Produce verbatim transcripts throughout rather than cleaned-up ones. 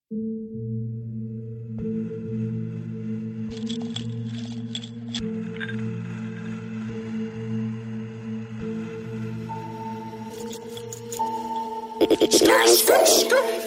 It's nice, fresh.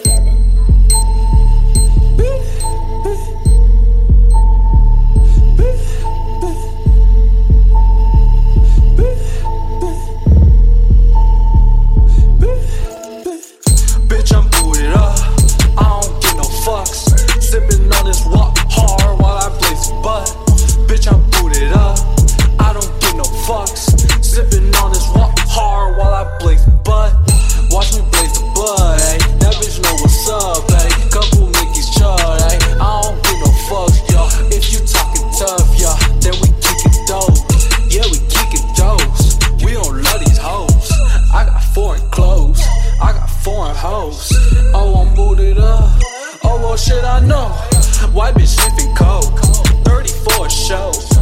Bitch, I'm booted up. I don't get no fucks. Sipping on this walk hard while I blaze the butt. Bitch, I'm booted up. I don't get no fucks. Sipping on this walk hard while I blaze the butt. Watch me blaze the bud, ayy. That bitch know what's up, ayy. Couple Mickeys chud, ayy. I don't get no fucks, y'all. If you talking tough, y'all, then we kickin' dope. Yeah, we kickin' dose. We don't love these hoes. I got foreign clothes. I got foreign hoes. Oh, I'm booted up. Oh, well, shit, I know. White bitch sniffing coke. thirty-four shows.